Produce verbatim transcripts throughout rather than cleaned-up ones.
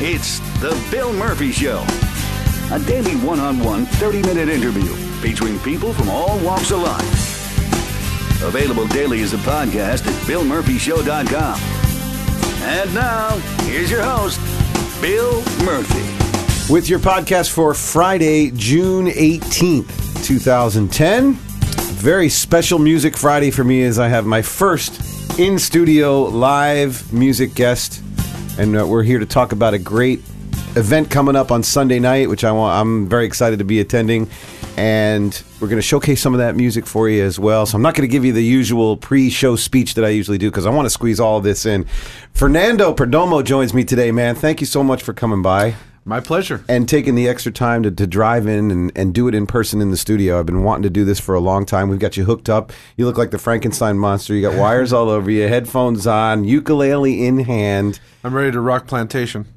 It's The Bill Murphy Show, a daily one-on-one thirty-minute interview featuring people from all walks of life. Available daily as a podcast at bill murphy show dot com. And now, here's your host, Bill Murphy. With your podcast for Friday, June eighteenth, twenty ten. Very special Music Friday for me as I have my first in-studio live music guest. And uh, we're here to talk about a great event coming up on Sunday night, which I want, I'm very excited to be attending. And we're going to showcase some of that music for you as well. So I'm not going to give you the usual pre-show speech that I usually do because I want to squeeze all of this in. Fernando Perdomo joins me today, man. Thank you so much for coming by. My pleasure. And taking the extra time to, to drive in and, and do it in person in the studio. I've been wanting to do this for a long time. We've got you hooked up. You look like the Frankenstein monster. You got wires all over you, headphones on, ukulele in hand. I'm ready to rock Plantation.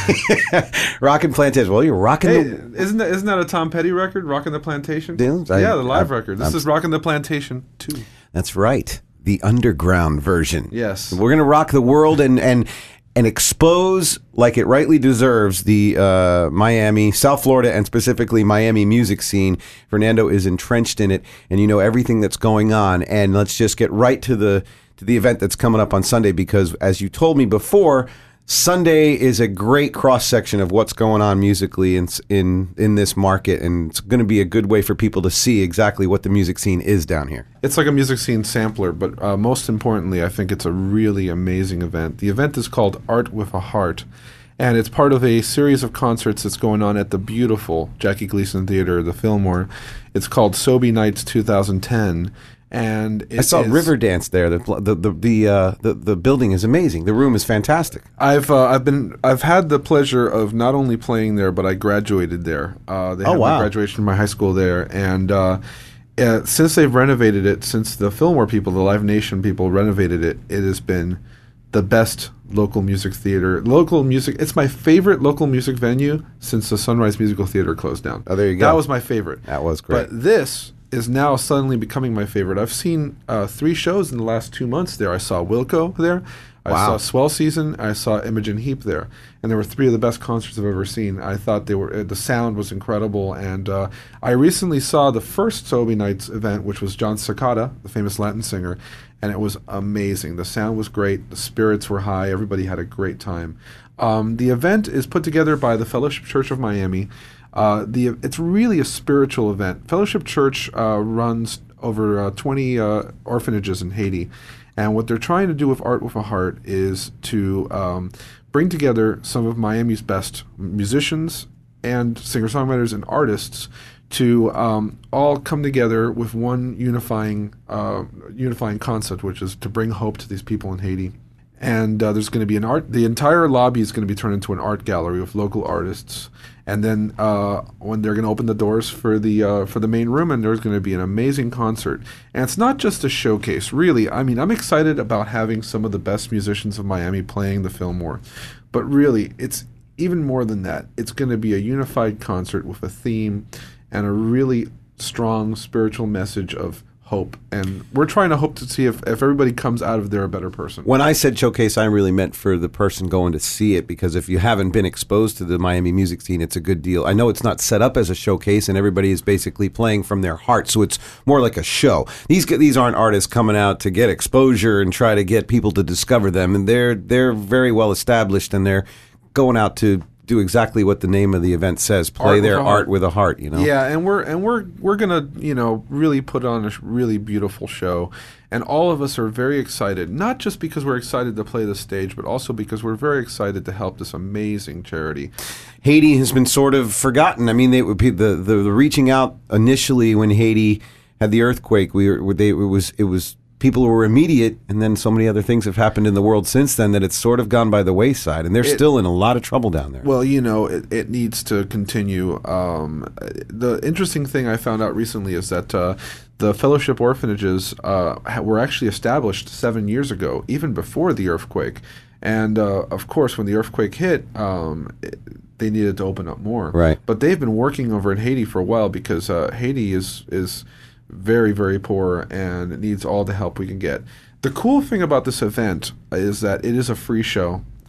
Rockin' Plantation. Well, you're rocking hey, the... Isn't that, isn't that a Tom Petty record, Rockin' the Plantation? Yeah, I, yeah, the live I, record. This I'm, is Rockin' the Plantation two. That's right. The underground version. Yes. We're going to rock the world and... and and expose, like it rightly deserves, the uh, Miami, South Florida, and specifically Miami music scene. Fernando is entrenched in it, and you know everything that's going on. And let's just get right to the to the event that's coming up on Sunday, because as you told me before, Sunday is a great cross-section of what's going on musically in in, in this market, and it's going to be a good way for people to see exactly what the music scene is down here. It's like a music scene sampler, but uh, most importantly, I think it's a really amazing event. The event is called Art with a Heart, and it's part of a series of concerts that's going on at the beautiful Jackie Gleason Theater, the Fillmore. It's called Sobe Nights twenty ten. And it I saw is, Riverdance there. The the the the, uh, the the building is amazing. The room is fantastic. I've uh, I've been I've had the pleasure of not only playing there, but I graduated there. Uh, they oh, had wow. my graduation from my high school there, and uh, uh, since they've renovated it, since the Fillmore people, the Live Nation people renovated it, it has been the best local music theater. Local music. It's my favorite local music venue since the Sunrise Musical Theater closed down. Oh, there you go. That was my favorite. That was great. But this is now suddenly becoming my favorite. I've seen uh, three shows in the last two months there. I saw Wilco there. I wow. saw Swell Season. I saw Imogen Heap there. And there were three of the best concerts I've ever seen. I thought they were uh, the sound was incredible. And uh, I recently saw the first Sobe Nights event, which was John Cicada, the famous Latin singer, and it was amazing. The sound was great. The spirits were high. Everybody had a great time. Um, the event is put together by the Fellowship Church of Miami. Uh, the it's really a spiritual event. Fellowship Church uh, runs over uh, twenty uh, orphanages in Haiti, and what they're trying to do with Art with a Heart is to um, bring together some of Miami's best musicians and singer-songwriters and artists to um, all come together with one unifying uh, unifying concept, which is to bring hope to these people in Haiti. And uh, there's going to be an art. The entire lobby is going to be turned into an art gallery with local artists. And then uh, when they're going to open the doors for the uh, for the main room, and there's going to be an amazing concert. And it's not just a showcase, really. I mean, I'm excited about having some of the best musicians of Miami playing the Fillmore, but really, it's even more than that. It's going to be a unified concert with a theme and a really strong spiritual message of hope, and we're trying to hope to see if, if everybody comes out of there a better person. When I said showcase, I really meant for the person going to see it, because if you haven't been exposed to the Miami music scene, it's a good deal. I know it's not set up as a showcase, and everybody is basically playing from their heart, so it's more like a show. These these aren't artists coming out to get exposure and try to get people to discover them, and they're they're very well established, and they're going out to do exactly what the name of the event says: play Art their with art with a heart. You know. Yeah, and we're and we're we're gonna you know really put on a really beautiful show, and all of us are very excited. Not just because we're excited to play the stage, but also because we're very excited to help this amazing charity. Haiti has been sort of forgotten. I mean, they would be the, the the reaching out initially when Haiti had the earthquake. We were they it was it was. People were immediate, and then so many other things have happened in the world since then that it's sort of gone by the wayside, and they're it, still in a lot of trouble down there. Well, you know, it, it needs to continue. Um, the interesting thing I found out recently is that uh, the Fellowship orphanages uh, were actually established seven years ago, even before the earthquake. And, uh, of course, when the earthquake hit, um, it, they needed to open up more. Right. But they've been working over in Haiti for a while because uh, Haiti is is... very, very poor, and it needs all the help we can get. The cool thing about this event is that it is a free show.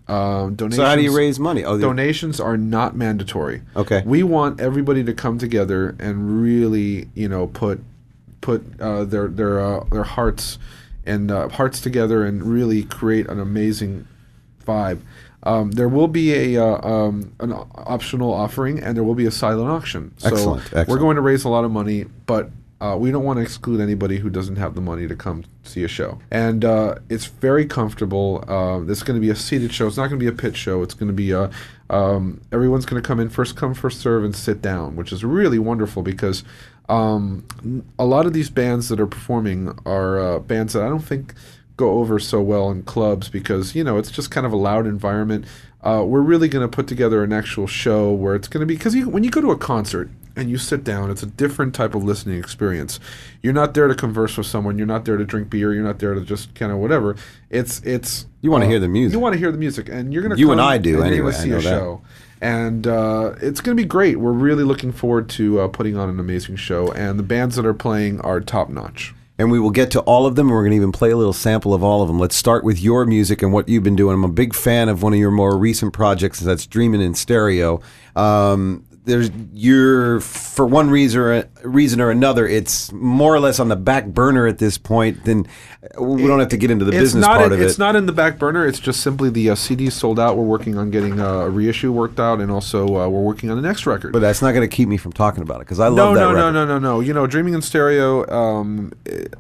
Um, donations, So how do you raise money? Oh, the- donations are not mandatory. Okay. We want everybody to come together and really, you know, put put uh, their their uh, their hearts and uh, hearts together and really create an amazing vibe. Um, there will be a uh, um, an optional offering, and there will be a silent auction. So Excellent, excellent. we're going to raise a lot of money, but uh, we don't want to exclude anybody who doesn't have the money to come see a show. And uh, it's very comfortable. Uh, it's going to be a seated show. It's not going to be a pit show. It's going to be a, um, everyone's going to come in first come, first serve and sit down, which is really wonderful because um, a lot of these bands that are performing are uh, bands that I don't think go over so well in clubs because, you know, it's just kind of a loud environment. Uh, we're really going to put together an actual show where it's going to be, because you, when you go to a concert and you sit down, it's a different type of listening experience. You're not there to converse with someone. You're not there to drink beer. You're not there to just kind of whatever. It's it's. You want to uh, hear the music. You want to hear the music, and you're going to. You come and I do, and anyway, You're going to I see know a that. show, and uh, it's going to be great. We're really looking forward to uh, putting on an amazing show, and the bands that are playing are top notch. And we will get to all of them, and we're going to even play a little sample of all of them. Let's start with your music and what you've been doing. I'm a big fan of one of your more recent projects, that's Dreamin' in Stereo. Um, there's you're for one reason or, reason or another, it's more or less on the back burner at this point. Then we don't have to get into the It's business not part in, of it. It's not in the back burner. It's just simply the uh, C D's sold out. We're working on getting uh, a reissue worked out, and also uh, we're working on the next record. But that's not going to keep me from talking about it because I love no, that no, record. no, no, no, no. You know, Dreaming in Stereo. Um,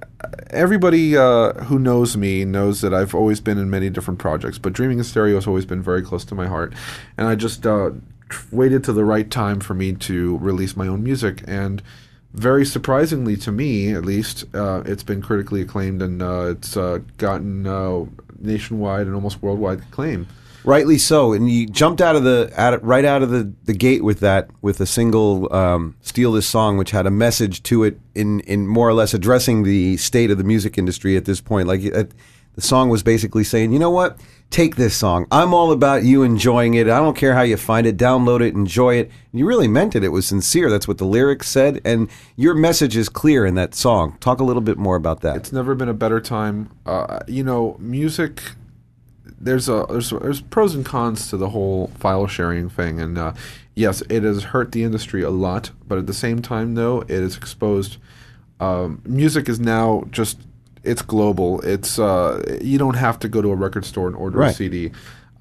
everybody uh, who knows me knows that I've always been in many different projects, but Dreaming in Stereo has always been very close to my heart, and I just uh, waited to the right time for me to release my own music, and very surprisingly to me, at least, uh, it's been critically acclaimed, and uh, it's uh, gotten uh, nationwide and almost worldwide acclaim. Rightly so, and you jumped out of the out of, right out of the, the gate with that with a single um, "Steal This Song," which had a message to it in in more or less addressing the state of the music industry at this point. Like uh, the song was basically saying, you know what, take this song. I'm all about you enjoying it. I don't care how you find it. Download it, enjoy it. And you really meant it. It was sincere. That's what the lyrics said, and your message is clear in that song. Talk a little bit more about that. It's never been a better time. Uh, you know, music. There's a there's there's pros and cons to the whole file sharing thing, and uh, yes, it has hurt the industry a lot. But at the same time, though, it has exposed. Um, music is now just it's global. It's uh, you don't have to go to a record store and order Right. a C D,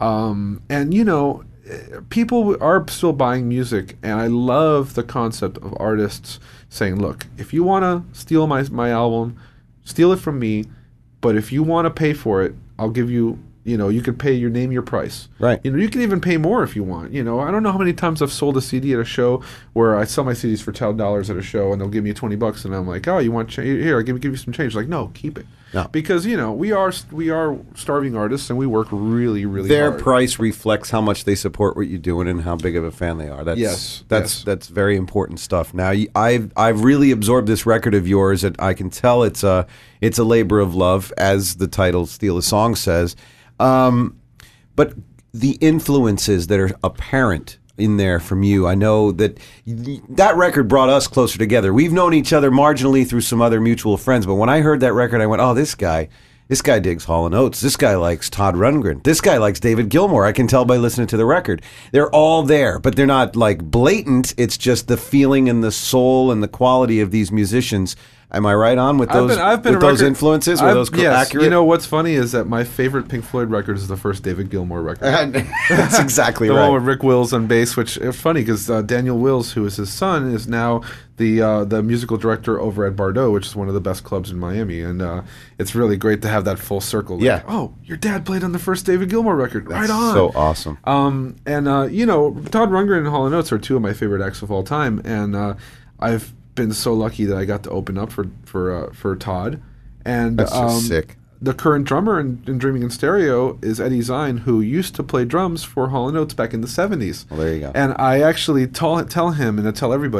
um, and you know, people are still buying music, and I love the concept of artists saying, "Look, if you want to steal my my album, steal it from me, but if you want to pay for it, I'll give you." You know, you could pay your name your price. Right. You know, you can even pay more if you want. You know, I don't know how many times I've sold a C D at a show where I sell my C Ds for ten dollars at a show and they'll give me twenty bucks and I'm like, oh, you want change? Here, I'll give, give you some change. Like, no, keep it. No. Because, you know, we are we are starving artists and we work really, really Their hard. price reflects how much they support what you're doing and how big of a fan they are. That's, Yes, that's yes. that's very important stuff. Now, y- I've I've really absorbed this record of yours, and I can tell it's a it's a labor of love, as the title "Steal a Song" says. Um, but the influences that are apparent in there from you, I know that y- that record brought us closer together. We've known each other marginally through some other mutual friends, but when I heard that record, I went, "Oh, this guy." This guy digs Hall and Oates. This guy likes Todd Rundgren. This guy likes David Gilmour. I can tell by listening to the record. They're all there, but they're not like blatant. It's just the feeling and the soul and the quality of these musicians. Am I right on with those, I've been, I've been with a those record- influences? Were I've- those cor- yes. accurate? You know what's funny is that my favorite Pink Floyd record is the first David Gilmour record. That's exactly the right. one with Rick Wills on bass, which is funny because uh, Daniel Wills, who is his son, is now the uh, the musical director over at Bardot, which is one of the best clubs in Miami, and uh, it's really great to have that full circle. Like, Yeah. oh, your dad played on the first David Gilmour record. That's right on. so awesome. Um, and uh, you know, Todd Rundgren and Hall and Oates are two of my favorite acts of all time, and uh, I've been so lucky that I got to open up for for uh, for Todd. And That's just um, sick. The current drummer in, in Dreaming in Stereo is Eddie Zine, who used to play drums for Hall and Oates back in the seventies. Well, there you go. And I actually tell, tell him and I tell everybody,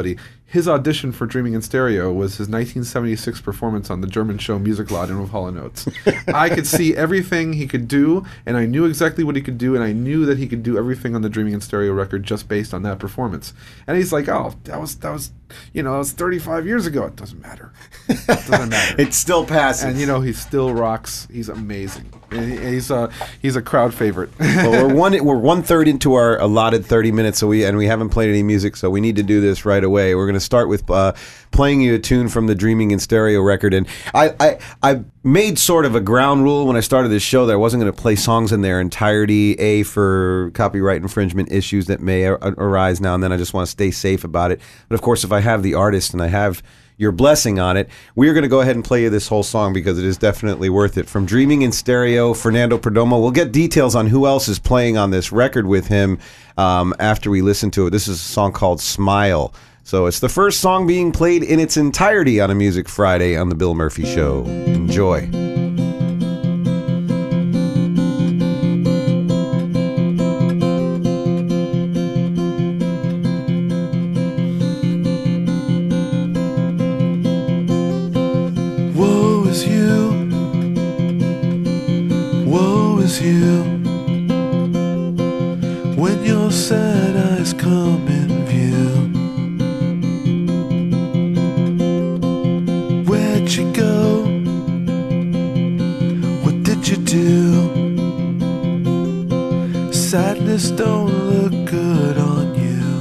his audition for Dreaming in Stereo was his nineteen seventy-six performance on the German show Musikladen with Hall and Oates. I could see everything he could do, and I knew exactly what he could do, and I knew that he could do everything on the Dreaming in Stereo record just based on that performance. And he's like, "Oh, that was that was, you know, that was thirty-five years ago. It doesn't matter. It doesn't matter. It still passes." And you know, he still rocks. He's amazing. And he- he's a he's a crowd favorite. Well, we're one we're one third into our allotted thirty minutes, so we and we haven't played any music, so we need to do this right away. We're going to start with uh, playing you a tune from the Dreaming in Stereo record, and I, I I made sort of a ground rule when I started this show that I wasn't going to play songs in their entirety, a for copyright infringement issues that may ar- arise now and then. I just want to stay safe about it. But of course, if I have the artist and I have your blessing on it, we're going to go ahead and play you this whole song because it is definitely worth it. From Dreaming in Stereo, Fernando Perdomo. We'll get details on who else is playing on this record with him um, after we listen to it. This is a song called Smile. So it's the first song being played in its entirety on a Music Friday on The Bill Murphy Show. Enjoy. Woe is you, woe is you, when your sad eyes come in view. Where'd you go? What did you do? Sadness don't look good on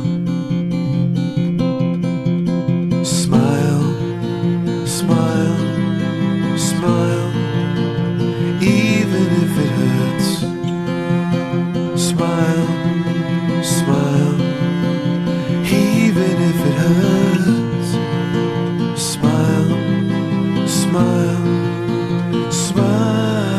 you. Smile, smile, smile, even if it hurts. Smile, smile, even if it hurts. Smile, smile, smile.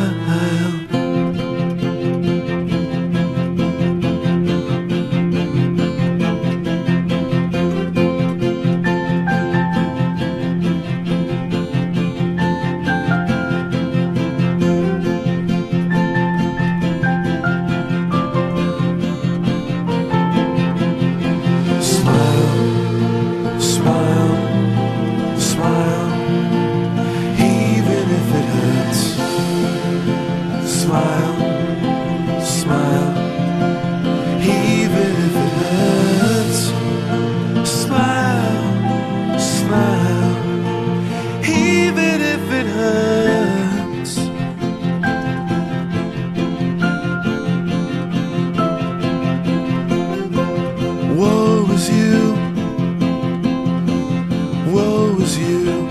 Smile, smile, smile, even if it hurts. Smile, smile, even if it hurts. Smile, smile, even if it hurts. Woe is you, woe is you.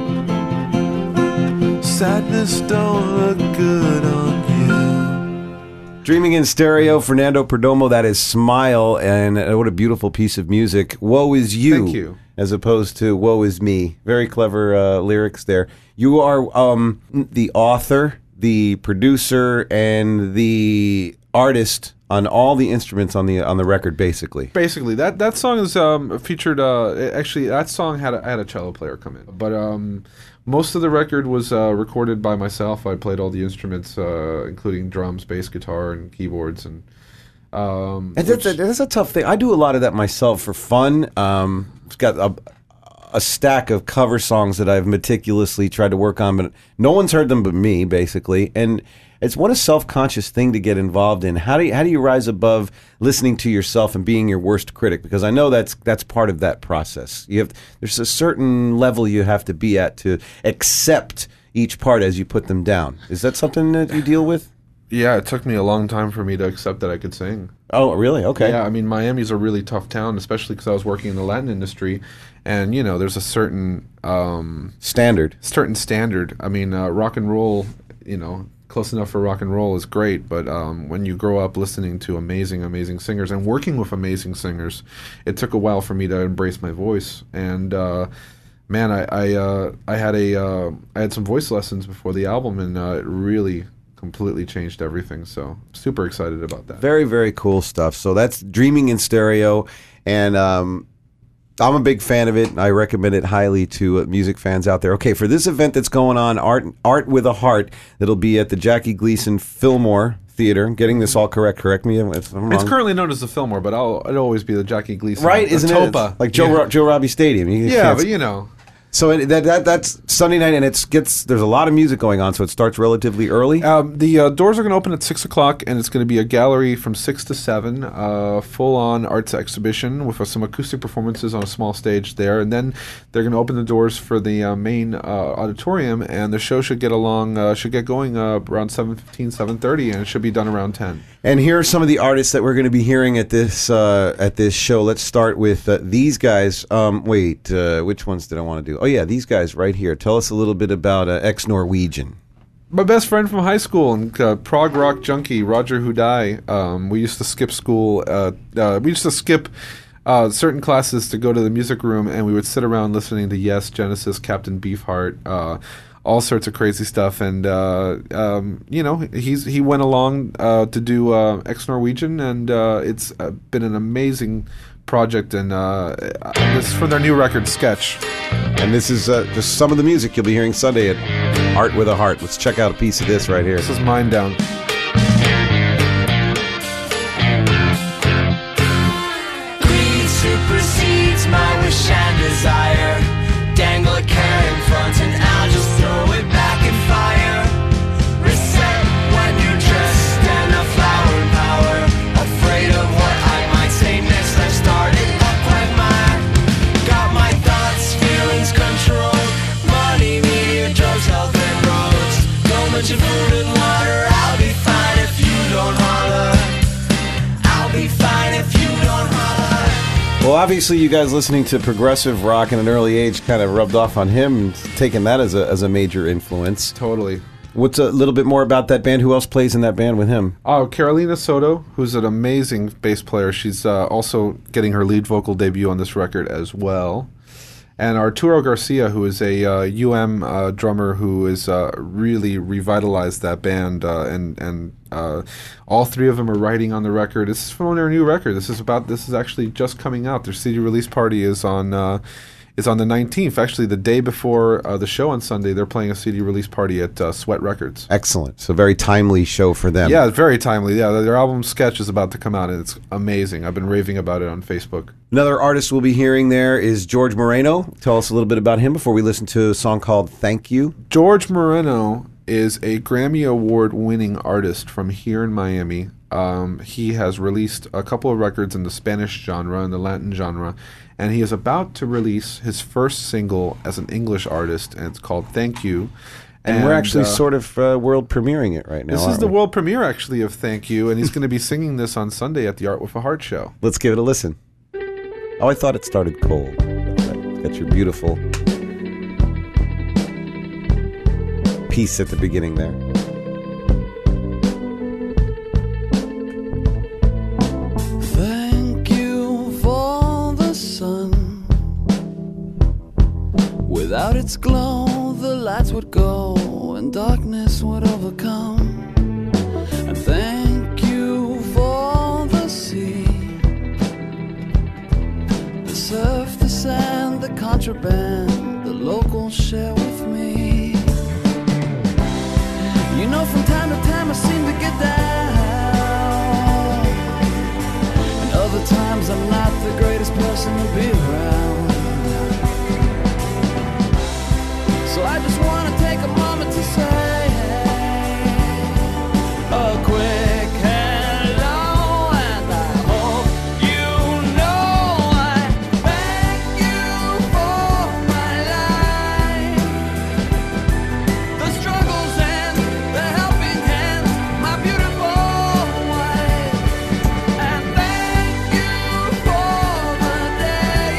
Sadness don't look good on you. Dreaming in Stereo, Fernando Perdomo. That is Smile, and uh, what a beautiful piece of music. Woe is you, Thank you. as opposed to woe is me. Very clever uh, lyrics there. You are um, the author, the producer, and the artist on all the instruments on the on the record, basically. Basically, that that song is um, featured. Uh, actually, that song had a, had a cello player come in, but um, most of the record was uh, recorded by myself. I played all the instruments, uh, including drums, bass, guitar, and keyboards, and um, And that's, a, which- that's a tough thing. I do a lot of that myself for fun. Um, I've got a, a stack of cover songs that I've meticulously tried to work on, but no one's heard them but me, basically. And it's what a self-conscious thing to get involved in. How do you, how do you rise above listening to yourself and being your worst critic? Because I know that's that's part of that process. You have there's a certain level you have to be at to accept each part as you put them down. Is that something that you deal with? yeah, it took me a long time for me to accept that I could sing. Oh, really? Okay. Yeah, I mean, Miami's a really tough town, especially because I was working in the Latin industry, and you know, there's a certain um, Standard. certain standard. I mean, uh, rock and roll, you know, close enough for rock and roll is great, but um, when you grow up listening to amazing, amazing singers and working with amazing singers, it took a while for me to embrace my voice. And uh, man, I I, uh, I had a uh, I had some voice lessons before the album, and uh, it really completely changed everything. So super excited about that. Very, very cool stuff. So that's Dreaming in Stereo, and um, I'm a big fan of it. I recommend it highly to uh, music fans out there. Okay, for this event that's going on, Art Art with a Heart, that'll be at the Jackie Gleason Fillmore Theater. Getting this all correct. Correct me if I'm wrong. It's currently known as the Fillmore, but I'll, it'll always be the Jackie Gleason. Right, the isn't Topa. it? Like Joe yeah. Ro- Joe Robbie Stadium. You Yeah, can't- but you know. So it, that, that that's Sunday night, and it's gets there's a lot of music going on, so it starts relatively early. Um, the uh, doors are going to open at six o'clock, and it's going to be a gallery from six to seven, uh, full-on arts exhibition with uh, some acoustic performances on a small stage there, and then they're going to open the doors for the uh, main uh, auditorium, and the show should get along, uh, should get going uh, around seven fifteen, seven thirty, and it should be done around ten. And here are some of the artists that we're going to be hearing at this uh, at this show. Let's start with uh, these guys. Um, wait, uh, which ones did I want to do? Oh yeah, these guys right here. Tell us a little bit about uh, Ex-Norwegian. My best friend from high school and uh, prog rock junkie, Roger Hudai. Um, we used to skip school. Uh, uh, we used to skip uh, certain classes to go to the music room, and we would sit around listening to Yes, Genesis, Captain Beefheart, uh, all sorts of crazy stuff. And uh, um, you know, he's he went along uh, to do uh, Ex-Norwegian, and uh, it's uh, been an amazing project. And uh, this is for their new record, Sketch. And this is uh, just some of the music you'll be hearing Sunday at Art with a Heart. Let's check out a piece of this right here. This is Mind Down. Greed supersedes my wish and desire. Dangle a carrot in front and I'll just throw it back in fire. Reset when you're dressed in a flower and power. Afraid of what I might say next. Let's start it up with my got my thoughts, feelings controlled. Money, media, drugs, health and roads. So much of food and water. I'll be fine if you don't holler. I'll be fine if you don't holler. Well, obviously, you guys listening to progressive rock at an early age kind of rubbed off on him, and taking that as a as a major influence. Totally. What's a little bit more about that band? Who else plays in that band with him? Oh, Carolina Soto, who's an amazing bass player. She's uh, also getting her lead vocal debut on this record as well. And Arturo Garcia, who is a uh, U M uh, drummer who has uh, really revitalized that band. Uh, and and uh, all three of them are writing on the record. This is from their new record. This is about. This is actually just coming out. Their C D release party is on. Uh, is on the nineteenth. Actually, the day before uh, the show on Sunday, they're playing a C D release party at uh, Sweat Records. Excellent. So very timely show for them. Yeah, it's very timely. Yeah, their album Sketch is about to come out, and it's amazing. I've been raving about it on Facebook. Another artist we'll be hearing there is George Moreno. Tell us a little bit about him before we listen to a song called Thank You. George Moreno is a Grammy Award-winning artist from here in Miami. Um, he has released a couple of records in the Spanish genre and the Latin genre, and he is about to release his first single as an English artist, and it's called Thank You. And, we're actually uh, sort of uh, world premiering it right now. This is aren't the we? world premiere, actually, of Thank You, and he's going to be singing this on Sunday at the Art with a Heart show. Let's give it a listen. Oh, I thought it started cold. Got your beautiful piece at the beginning there. Thank you for the sun. Without its glow, the lights would go and darkness would overcome. And thank you for the sea, the surf, the sand, the contraband, the locals share with me. You know, from time to time I seem to get down, and other times I'm not the greatest person to be around. So I just want to take a moment to say a quick hello, and I hope you know I thank you for my life, the struggles and the helping hands, my beautiful wife, and thank you for the day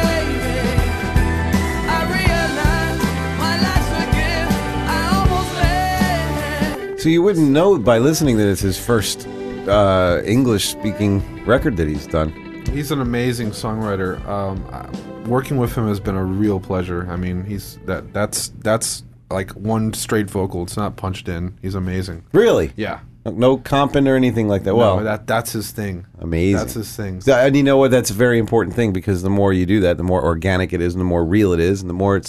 I realized my life's a gift I almost let. So you wouldn't know by listening that it's his first uh, English-speaking record that he's done. He's an amazing songwriter. Um, I- working with him has been a real pleasure. I mean, he's that that's that's like one straight vocal. It's not punched in. He's amazing. Really? Yeah. No comping or anything like that. Well, no, that that's his thing. amazing. That's his thing. So- And you know what? That's a very important thing, because the more you do that, the more organic it is, and the more real it is, and the more it's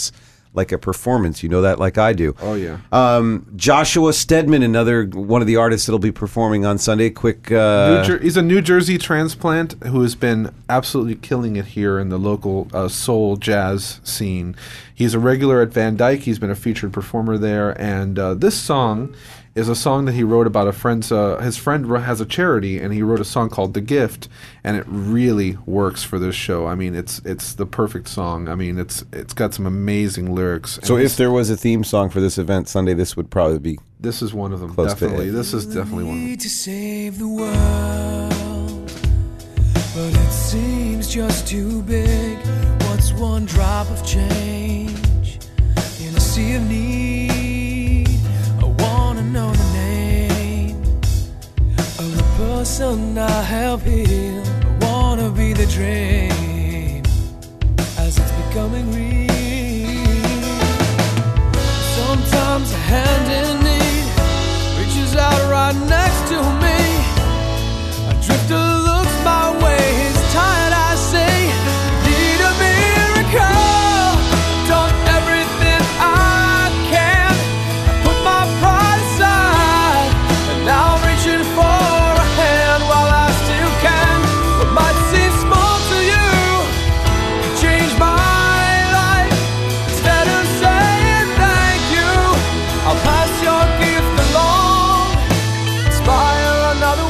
like a performance. You know that like I do. Oh, yeah. Um, Joshua Stedman, another one of the artists that'll be performing on Sunday. Quick. Uh, New Jer- he's a New Jersey transplant who has been absolutely killing it here in the local uh, soul jazz scene. He's a regular at Van Dyke. He's been a featured performer there. And uh, this song is a song that he wrote about a friend's. Uh, his friend has a charity, and he wrote a song called "The Gift," and it really works for this show. I mean, it's it's the perfect song. I mean, it's it's got some amazing lyrics. so And if there was a theme song for this event Sunday, this would probably be. this is one of them, Close to definitely. it. This is definitely one of them. Need to save the world, but it seems just too big. What's one drop of change in a sea of need? I wanna know the name of the person I help heal. I wanna be the dream as it's becoming real. Sometimes a hand in need reaches out right next to me. A drifter looks my way, he's tired, I say, need a miracle. Done everything I can. I put my pride aside, and now I'm reaching for a hand while I still can. What might seem small to you could change my life. Instead of saying thank you, I'll pass your gift along, inspire another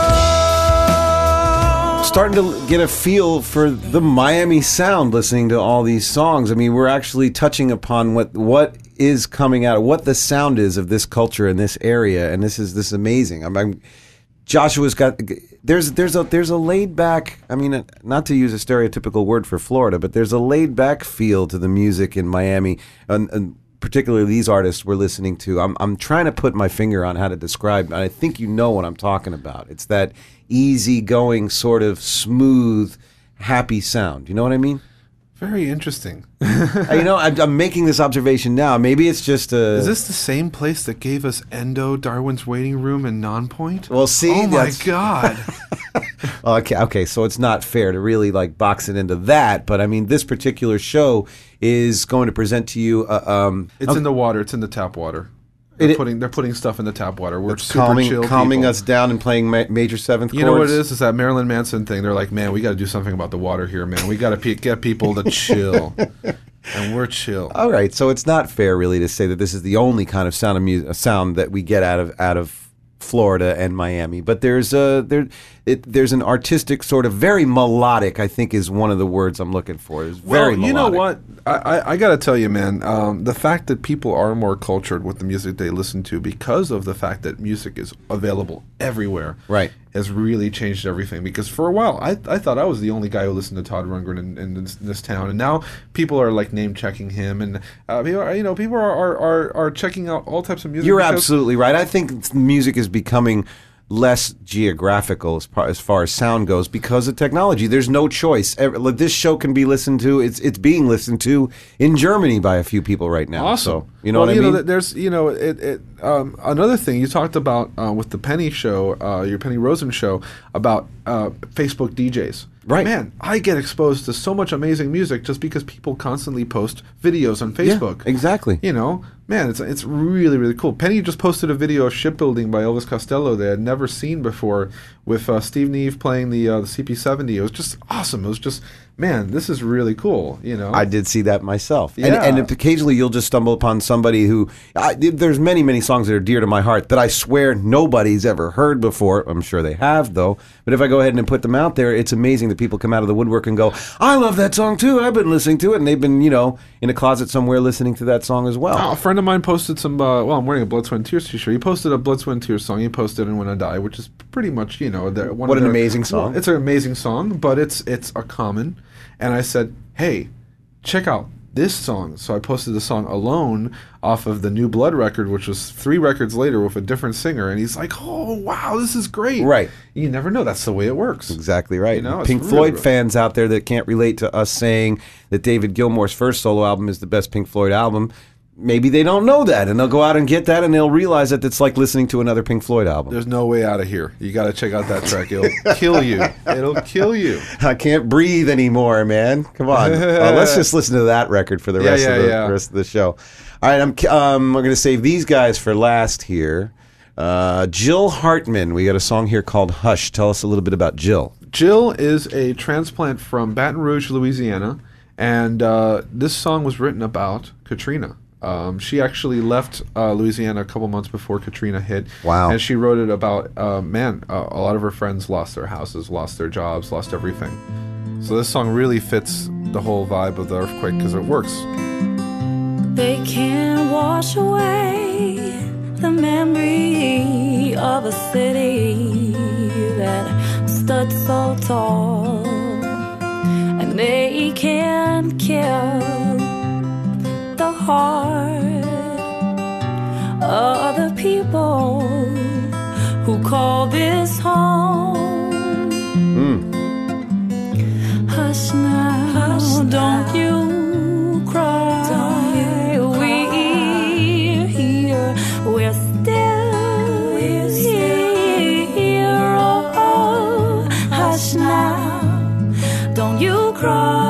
world. Starting to get a feel for the Miami sound listening to all these songs. I mean, we're actually touching upon what what is coming out, what the sound is of this culture in this area, and this is this is amazing. I'm, I'm Joshua's got there's there's a there's a laid back. I mean, not to use a stereotypical word for Florida, but there's a laid back feel to the music in Miami, and, and particularly these artists we're listening to. I'm I'm trying to put my finger on how to describe, and I think you know what I'm talking about. It's that easygoing, sort of smooth, happy sound. You know what I mean? Very interesting. Uh, you know, I'm, I'm making this observation now. Maybe it's just a. Is this the same place that gave us Endo, Darwin's Waiting Room, and Non-Point? Well, see, oh my that's- God. Okay, okay, so it's not fair to really like box it into that, but I mean, this particular show is going to present to you. Uh, um, It's in the water. It's in the tap water. It- They're putting they're putting stuff in the tap water. We're super calming, chill calming people. us down and playing ma- major seventh You chords. know what it is? It's that Marilyn Manson thing. They're like, man, we got to do something about the water here, man. We got to pe- get people to chill, and we're chill. All right, so it's not fair really to say that this is the only kind of sound of music, sound that we get out of out of Florida and Miami, but there's a there it, there's an artistic sort of very melodic. I think is one of the words I'm looking for. It's very well, you know melodic. what? I, I, I got to tell you, man, um, the fact that people are more cultured with the music they listen to because of the fact that music is available everywhere, Right. has really changed everything. Because for a while, I, I thought I was the only guy who listened to Todd Rundgren in, in, this, in this town, and now people are like name checking him, and uh, people are, you know, people are, are, are, are checking out all types of music. You're because- absolutely right. I think music is becoming less geographical as far, as far as sound goes because of technology. There's no choice. Every, like, this show can be listened to. It's it's being listened to in Germany by a few people right now. Awesome. So, you know well, what I you mean? Know, th- there's, you know, it, it, um, another thing you talked about uh, with the Penny show, uh, your Penny Rosen show, about uh, Facebook D Js. Right. Man, I get exposed to so much amazing music just because people constantly post videos on Yeah, Facebook. exactly. You know, man, it's it's really, really cool. Penny just posted a video of Shipbuilding by Elvis Costello they had never seen before with uh, Steve Neve playing the, uh, the C P seventy. It was just awesome. It was just, man, this is really cool, you know. I did see that myself. Yeah. And, and occasionally you'll just stumble upon somebody who, I, there's many, many songs that are dear to my heart that I swear nobody's ever heard before. I'm sure they have, though. But if I go ahead and put them out there, it's amazing that people come out of the woodwork and go, I love that song too. I've been listening to it. And they've been, you know, in a closet somewhere listening to that song as well. Oh, a friend of mine posted some. Uh, well, I'm wearing a Blood, Sweat, and Tears t-shirt. He posted a Blood, Sweat, and Tears song. He posted "And When I Die," which is pretty much, you know, the, one What of an their- amazing song. Well, it's an amazing song, but it's it's a common. And I said, hey, check out this song. So I posted the song "Alone" off of the New Blood record, which was three records later with a different singer. And he's like, oh wow, this is great. Right. You never know. That's the way it works. Exactly right. You know, it's Pink really Floyd good. fans out there that can't relate to us saying that David Gilmour's first solo album is the best Pink Floyd album, maybe they don't know that, and they'll go out and get that, and they'll realize that it's like listening to another Pink Floyd album. There's no way out of here. You got to check out that track. It'll kill you. It'll kill you. I can't breathe anymore, man. Come on. Uh, let's just listen to that record for the Yeah, rest yeah, of the yeah. rest of the show. All right, I'm um, we're going to save these guys for last here. Uh, Jill Hartman. We got a song here called Hush. Tell us a little bit about Jill. Jill is a transplant from Baton Rouge, Louisiana, and uh, this song was written about Katrina. Um, she actually left uh, Louisiana a couple months before Katrina hit. Wow. And she wrote it about, uh, man, uh, a lot of her friends lost their houses, lost their jobs, lost everything. So this song really fits the whole vibe of the earthquake because it works. They can't wash away the memory of a city that stood so tall, and they can't kill the heart of the people who call this home. Mm. Hush now, Hush now. Don't you cry. Don't you cry. We're here, we're still we're here. Oh, oh, hush now, don't you cry.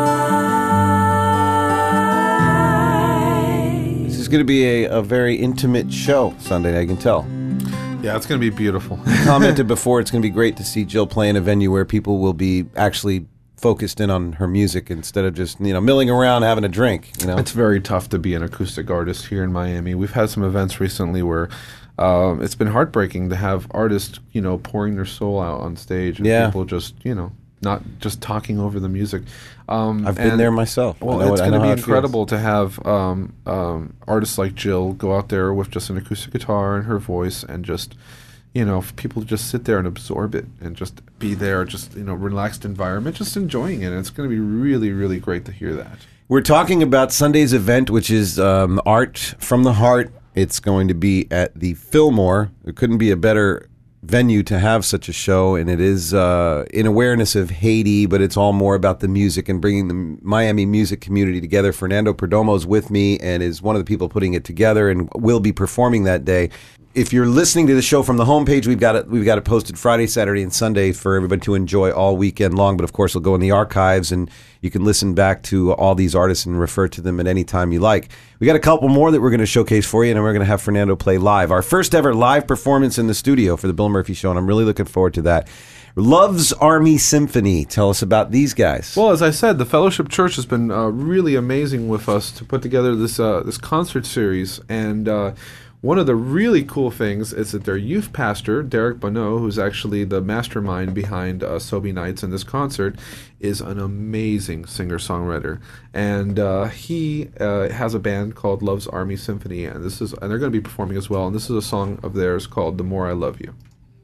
This is going to be a, a very intimate show Sunday, I can tell. Yeah, it's going to be beautiful. You commented before it's going to be great to see Jill play in a venue where people will be actually focused in on her music instead of just, you know, milling around having a drink. You know, It's very tough to be an acoustic artist here in Miami. We've had some events recently where um, it's been heartbreaking to have artists, you know, pouring their soul out on stage and Yeah. people just, you know, not just talking over the music. Um, I've been and- there myself. I Well, know it's what- I going to know be how it feels. incredible to have um, um, artists like Jill go out there with just an acoustic guitar and her voice and just, you know, for people to just sit there and absorb it and just be there, just, you know, relaxed environment, just enjoying it. And it's going to be really, really great to hear that. We're talking about Sunday's event, which is um, Art from the Heart. It's going to be at the Fillmore. There couldn't be a better venue to have such a show, and it is uh, in awareness of Haiti, but it's all more about the music and bringing the Miami music community together. Fernando Perdomo's with me and is one of the people putting it together and will be performing that day. If you're listening to the show from the homepage, we've got it. We've got it posted Friday, Saturday, and Sunday for everybody to enjoy all weekend long. But of course, it'll go in the archives, and you can listen back to all these artists and refer to them at any time you like. We got a couple more that we're going to showcase for you, and then we're going to have Fernando play live. Our first ever live performance in the studio for the Bill Murphy Show, and I'm really looking forward to that. Love's Army Symphony. Tell us about these guys. Well, as I said, the Fellowship Church has been uh, really amazing with us to put together this uh, this concert series. And uh, one of the really cool things is that their youth pastor, Derek Bonneau, who's actually the mastermind behind uh, Sobe Nights and this concert, is an amazing singer-songwriter. And uh, he uh, has a band called Love's Army Symphony, and this is and they're going to be performing as well. And this is a song of theirs called The More I Love You.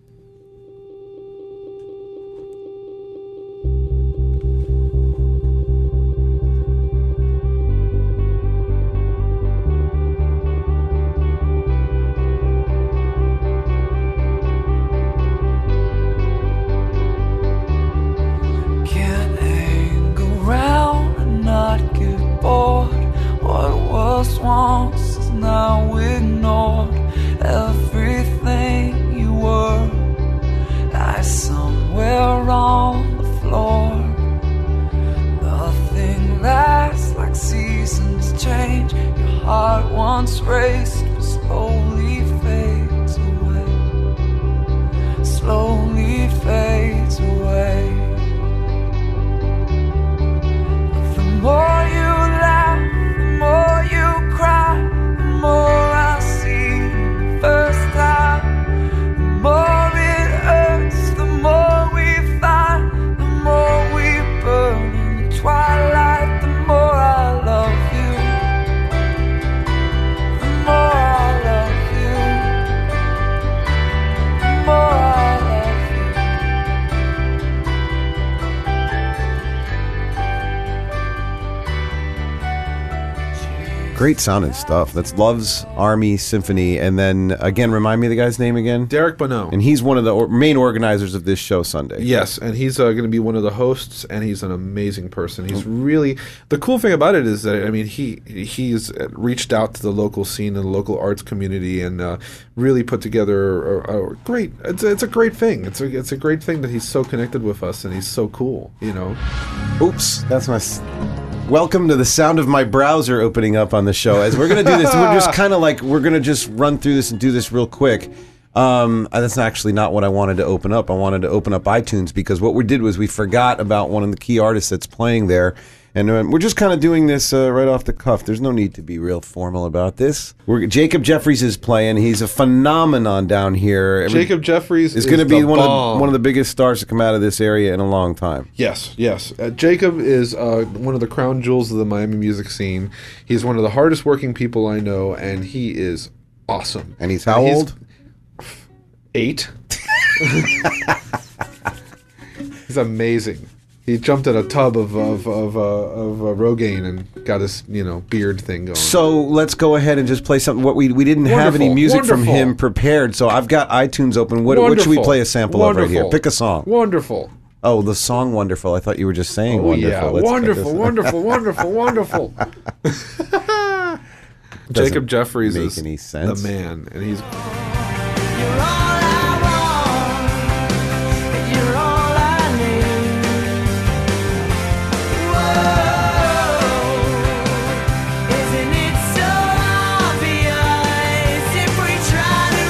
Can't hang around and not get bored. What was once is now ignored. Everything you were lies somewhere on the floor. Nothing lasts like seasons change. Your heart once raced but slowly fades away. Slowly fades away. The more you laugh, the more you cry, the more I see the first time. The more it hurts, the more we find, the more we burn in the twilight, the more I love you. The more great sounding stuff. That's Love's Army Symphony. And then, again, remind me of the guy's name again? Derek Bonneau. And he's one of the or- main organizers of this show Sunday. Yes, and he's uh, going to be one of the hosts, and he's an amazing person. He's really the cool thing about it is that I mean he he's reached out to the local scene and the local arts community, and uh, really put together a, a great. It's a, it's a great thing. It's a it's a great thing that he's so connected with us, and he's so cool. You know. Oops, that's my. S- Welcome to the sound of my browser opening up on the show. As we're going to do this, we're just kind of like, we're going to just run through this and do this real quick. Um, that's actually not what I wanted to open up. I wanted to open up iTunes because what we did was we forgot about one of the key artists that's playing there. And um, we're just kind of doing this uh, right off the cuff. There's no need to be real formal about this. We're, Jacob Jeffries is playing. He's a phenomenon down here. Every, Jacob Jeffries is is going to be the one of, bomb. the, one of the biggest stars to come out of this area in a long time. Yes, yes. Uh, Jacob is uh, one of the crown jewels of the Miami music scene. He's one of the hardest working people I know, and he is awesome. And he's how And old? Eight. He's amazing. He jumped in a tub of of of, uh, of uh, Rogaine and got his you know beard thing going. So let's go ahead and just play something. What we we didn't have any Wonderful, music from wonderful. him prepared, so I've got iTunes open. What, what should we Wonderful, play a sample of right here? wonderful, Pick a song. Wonderful. Oh, the song "Wonderful." I thought you were just saying Oh "Wonderful." yeah, Let's pick wonderful, this- wonderful, wonderful, wonderful. Jacob Jeffries make is any sense. the man, and he's You're all I want, and you're all I need. Whoa, isn't it so obvious if we try to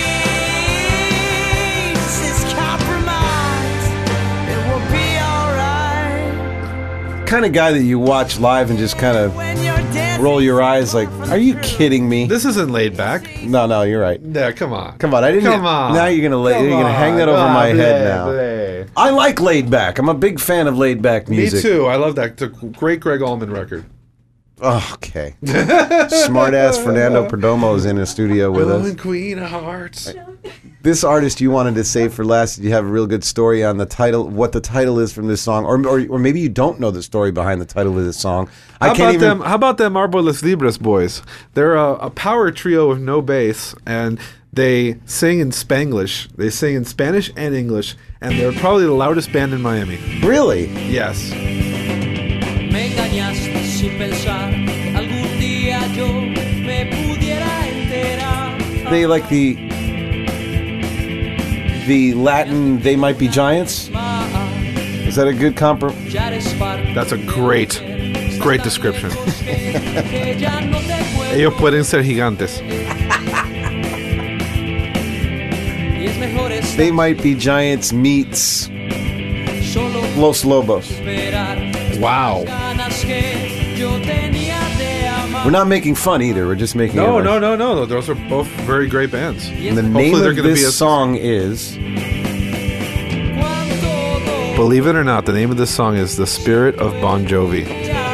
reach this compromise, it will be alright. Kind of guy that you watch live and just kind of When you're dancing, roll your eyes like, "Are you kidding me?" this isn't laid back. No, no, you're right. Yeah, come on, Come on, I didn't. come on. Now you're gonna lay, Come you're gonna hang that on. over Ah, my head bleh, now. bleh. I like laid back. I'm a big fan of laid back music. Me too. I love that. It's a great Greg Allman record. Oh, okay. Smartass Fernando Perdomo is in the studio with Oh, us. and Queen of Hearts. This artist you wanted to save for last. Did you have a real good story on the title? What the title is from this song, or or, or maybe you don't know the story behind the title of this song. I How can't about even. them? How about them Arboles Libres boys? They're a, a power trio with no bass, and they sing in Spanglish. They sing in Spanish and English, and they're probably the loudest band in Miami. Really? Yes. Me engañaste sin pensar que algún día yo me pudiera enterar. They like the the Latin. They might be giants. Is that a good compr? Ya eres parte That's a great, de great description. que ya no te puedo. Ellos pueden ser gigantes. Y es mejor estar They might be giants meets solo Los Lobos. esperar Wow. ganas que yo tenía de amar. We're not making fun either. We're just making. No, it no, no, no. Those are both very great bands. And the Hopefully name they're of gonna be this a- song is. Cuando Believe it or not, the name of this song is "The Spirit of Bon Jovi."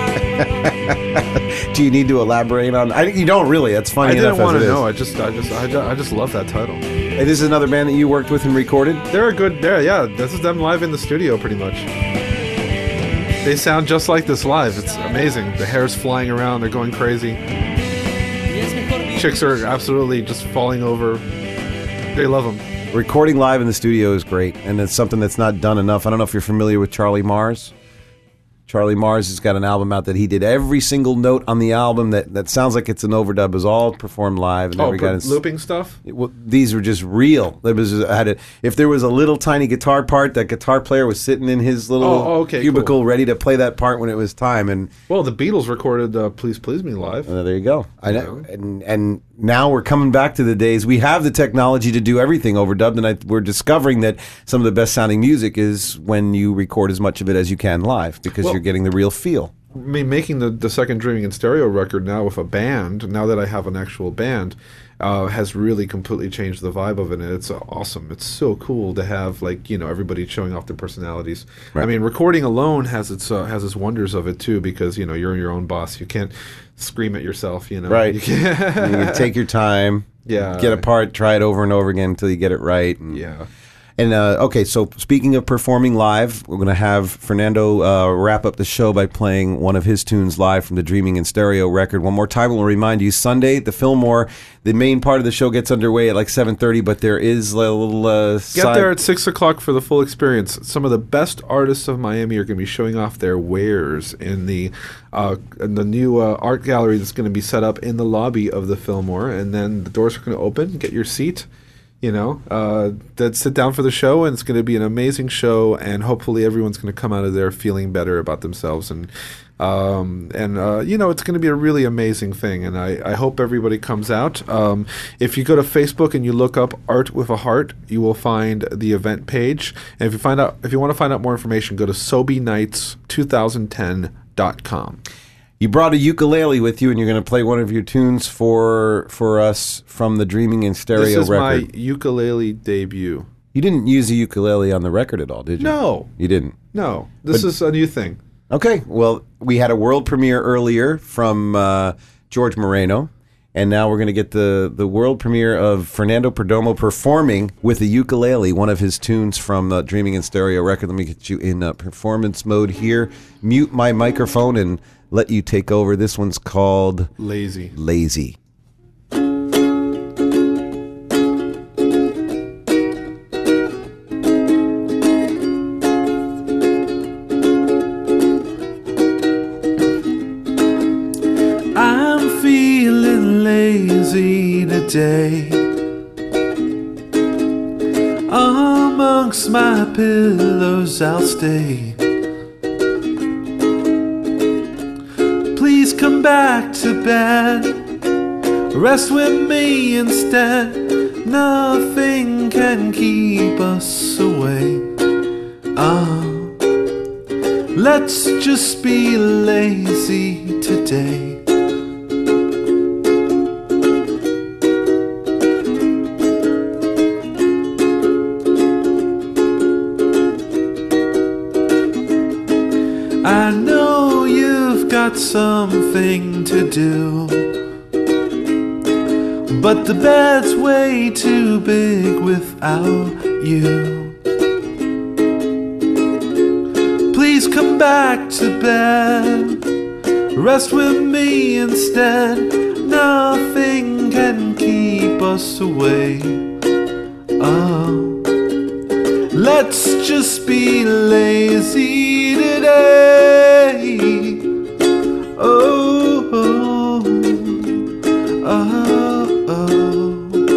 Do you need to elaborate on? I, you don't really. That's funny I didn't enough want as to it is. know. I just, I just, I just, I just love that title. Hey, this is another band that you worked with and recorded. They're a good. They're yeah. This is them live in the studio, pretty much. They sound just like this live. It's amazing. The hair's flying around. They're going crazy. Chicks are absolutely just falling over. They love them. Recording live in the studio is great, and it's something that's not done enough. I don't know if you're familiar with Charlie Mars. Charlie Mars has got an album out that he did every single note on the album that, that sounds like it's an overdub is all performed live. And Oh, every guy per- is- looping stuff. Well, these were just real. There was I had a, if there was a little tiny guitar part, that guitar player was sitting in his little Oh, okay, cubicle cool. ready to play that part when it was time. And Well, the Beatles recorded uh, "Please Please Me" live. uh, there you go. I know. And and now we're coming back to the days we have the technology to do everything overdubbed, and I, we're discovering that some of the best sounding music is when you record as much of it as you can live because Well- you're getting the real feel. I mean, making the, the second Dreaming in Stereo record now with a band, now that I have an actual band, uh, has really completely changed the vibe of it. And it's uh, awesome. It's so cool to have, like, you know, everybody showing off their personalities. I Right. mean, recording alone has its uh, has its wonders of it, too, because, you know, you're your own boss. You can't scream at yourself, you know. Right. You can't- You can take your time, Yeah. get a part, try it over and over again until you get it right. And Yeah. And uh, okay, so speaking of performing live, we're going to have Fernando uh, wrap up the show by playing one of his tunes live from the Dreaming in Stereo record. One more time, we'll remind you, Sunday, the Fillmore, the main part of the show gets underway at like seven thirty, but there is a little uh, Get side- there at six o'clock for the full experience. Some of the best artists of Miami are going to be showing off their wares in the uh, in the new uh, art gallery that's going to be set up in the lobby of the Fillmore, and then the doors are going to open. Get your seat. You know, uh, that sit down for the show, and it's going to be an amazing show, and hopefully everyone's going to come out of there feeling better about themselves, and um, and uh, you know, it's going to be a really amazing thing, and I, I hope everybody comes out. Um, if you go to Facebook and you look up Art with a Heart, you will find the event page, and if you find out if you want to find out more information, go to sobe nights twenty ten dot com. You brought a ukulele with you, and you're going to play one of your tunes for for us from the Dreaming in Stereo This is record. my ukulele debut. You didn't use a ukulele on the record at all, did you? No. You didn't? No, this But- is a new thing. Okay, well, we had a world premiere earlier from uh, George Moreno, and now we're going to get the, the world premiere of Fernando Perdomo performing with a ukulele, one of his tunes from the Dreaming in Stereo record. Let me get you in uh, performance mode here. Mute my microphone and let you take over. This one's called Lazy. Lazy. I'm feeling lazy today. Amongst my pillows I'll stay. Please come back to bed. Rest with me instead. Nothing can keep us away. Ah, let's just be lazy today. I know you've got something to do, but the bed's way too big without you. Please come back to bed. Rest with me instead. Nothing can keep us away. Oh, let's just be lazy today. Oh, oh, oh, oh.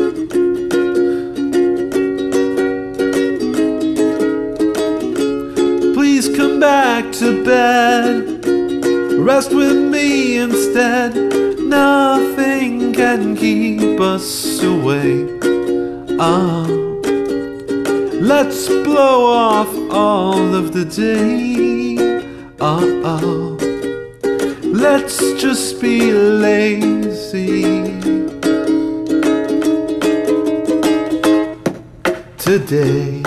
Please come back to bed. Rest with me instead. Nothing can keep us away. Ah, let's blow off all of the day. Oh, oh. Let's just be lazy today.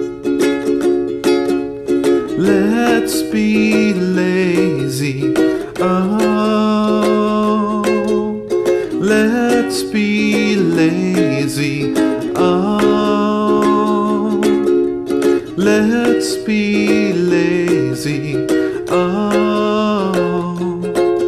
Let's be lazy. Oh, let's be lazy. Oh, let's be lazy. Oh,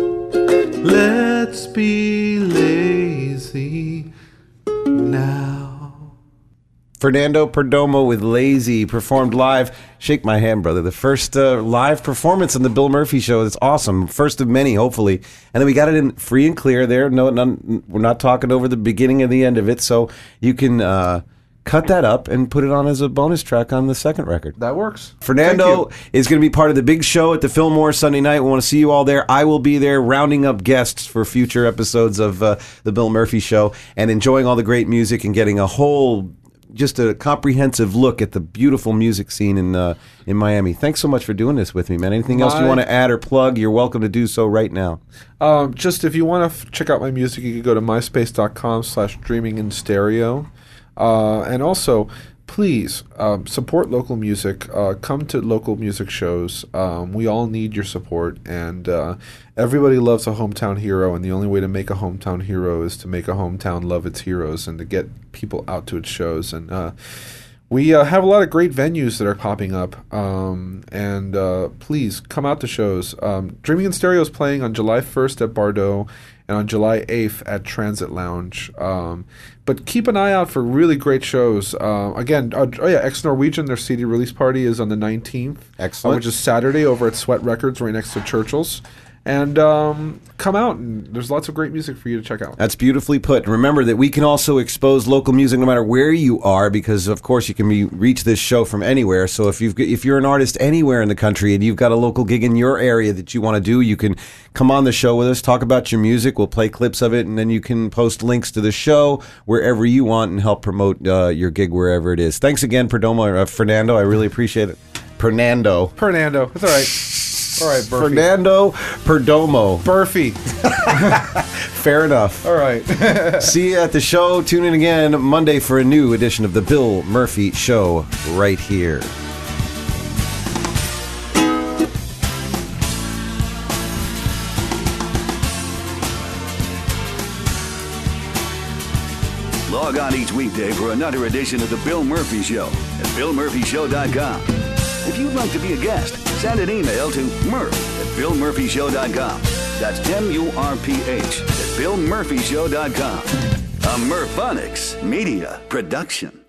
let's be lazy now. Fernando Perdomo with Lazy, performed live. Shake my hand, brother. The first uh, live performance on the Bill Murphy Show. It's awesome. First of many, hopefully. And then we got it in free and clear there. No, none, we're not talking over the beginning and the end of it. So you can uh, cut that up and put it on as a bonus track on the second record. That works. Fernando Thank you. is going to be part of the big show at the Fillmore Sunday night. We want to see you all there. I will be there rounding up guests for future episodes of uh, the Bill Murphy Show and enjoying all the great music and getting a whole, just a comprehensive look at the beautiful music scene in uh, in Miami. Thanks so much for doing this with me, man. Anything else you My- want to add or plug, you're welcome to do so right now. Um, just if you want to f- check out my music, you can go to myspace.com slash dreaming in stereo. Uh, and also, please um, support local music. Uh, come to local music shows. Um, we all need your support. And uh, everybody loves a hometown hero. And the only way to make a hometown hero is to make a hometown love its heroes and to get people out to its shows. And uh, We uh, have a lot of great venues that are popping up, um, and uh, please come out to shows. Um, Dreaming in Stereo is playing on July first at Bardot and on July eighth at Transit Lounge. Um, but keep an eye out for really great shows. Uh, again, uh, oh yeah, Ex-Norwegian, their C D release party is on the nineteenth. Excellent. Uh, which is Saturday over at Sweat Records right next to Churchill's. And um, come out, and there's lots of great music for you to check out. That's beautifully put. Remember that we can also expose local music no matter where you are, because of course you can be, reach this show from anywhere. So if you've if you're an artist anywhere in the country and you've got a local gig in your area that you want to do, you can come on the show with us, talk about your music. We'll play clips of it, and then you can post links to the show wherever you want and help promote uh, your gig wherever it is. Thanks again, Perdomo, uh, Fernando. I really appreciate it. Fernando. Fernando, it's all right. All right, Burfy. Fernando Perdomo. Burfy. Fair enough. All right. See you at the show. Tune in again Monday for a new edition of the Bill Murphy Show right here. Log on each weekday for another edition of the Bill Murphy Show at bill murphy show dot com. If you'd like to be a guest, send an email to murph at bill murphy show dot com. That's M U R P H at bill murphy show dot com. A Murphonics Media Production.